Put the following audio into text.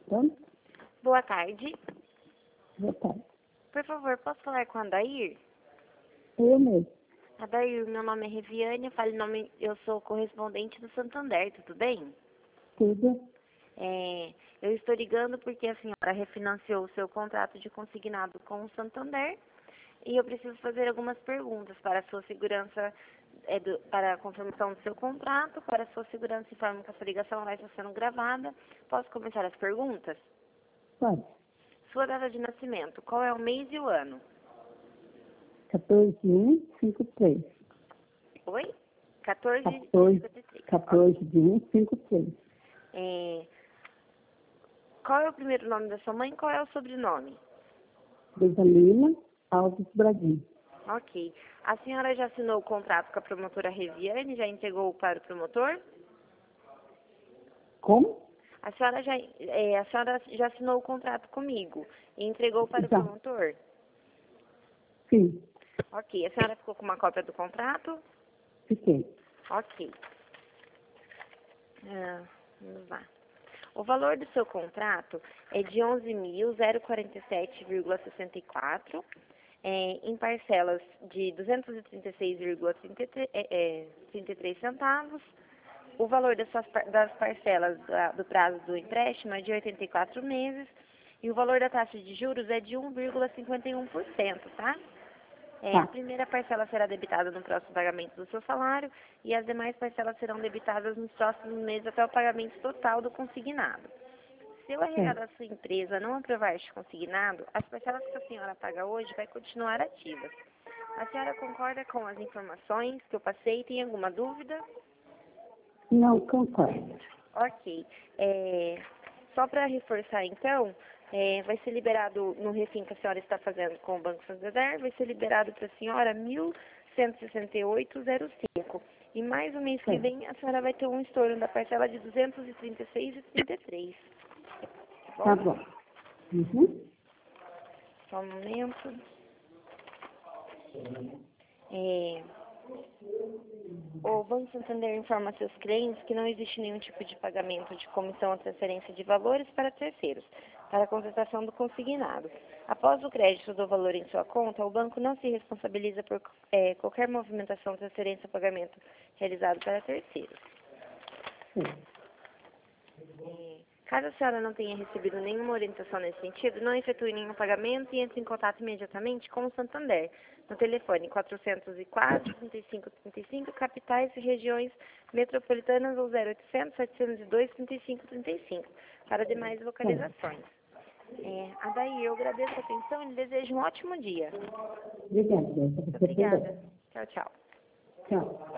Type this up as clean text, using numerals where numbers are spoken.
Pronto? Boa tarde. Boa tarde. Por favor, posso falar com a Adair? Eu mesmo. Adair, meu nome é Reviane, eu sou correspondente do Santander, tudo bem? Tudo. Eu estou ligando porque a senhora refinanciou o seu contrato de consignado com o Santander e eu preciso fazer algumas perguntas para a sua segurança, para a confirmação do seu contrato, para a sua segurança, informo que essa ligação vai estar sendo gravada. Posso começar as perguntas? Pode. Sua data de nascimento, qual é o mês e o ano? 14/1/53. Oi? 14 de 14 53. 14/1/53. Qual é o primeiro nome da sua mãe e qual é o sobrenome? Desalina Alves Brasil. Ok. A senhora já assinou o contrato com a promotora Reviane? Já entregou para o promotor? Como? A senhora já assinou o contrato comigo e entregou para o Já. promotor? Sim. Ok. A senhora ficou com uma cópia do contrato? Fiquei. Ok. Vamos lá. O valor do seu contrato é de 11.047,64, em parcelas de 236,33 centavos. O valor das parcelas do prazo do empréstimo é de 84 meses e o valor da taxa de juros é de 1,51%, tá? Tá. A primeira parcela será debitada no próximo pagamento do seu salário e as demais parcelas serão debitadas nos próximos meses até o pagamento total do consignado. Se o RH da sua empresa não aprovar este consignado, as parcelas que a senhora paga hoje vai continuar ativas. A senhora concorda com as informações que eu passei? Tem alguma dúvida? Não concordo. Ok. Só para reforçar, então, vai ser liberado no refim que a senhora está fazendo com o Banco Santander, vai ser liberado para a senhora 1.168,05. E mais um mês que vem, a senhora vai ter um estorno da parcela de 236,33. Tá bom. Uhum. Só um momento. O Banco Santander informa seus clientes que não existe nenhum tipo de pagamento de comissão ou transferência de valores para terceiros, para a contratação do consignado. Após o crédito do valor em sua conta, o banco não se responsabiliza por qualquer movimentação, transferência ou pagamento realizado para terceiros. Sim. Caso a senhora não tenha recebido nenhuma orientação nesse sentido, não efetue nenhum pagamento e entre em contato imediatamente com o Santander, no telefone 404-3535, capitais e regiões metropolitanas ou 0800-702-3535, para demais localizações. Adair, eu agradeço a atenção e lhe desejo um ótimo dia. Obrigada. Obrigada. Tchau, tchau. Tchau.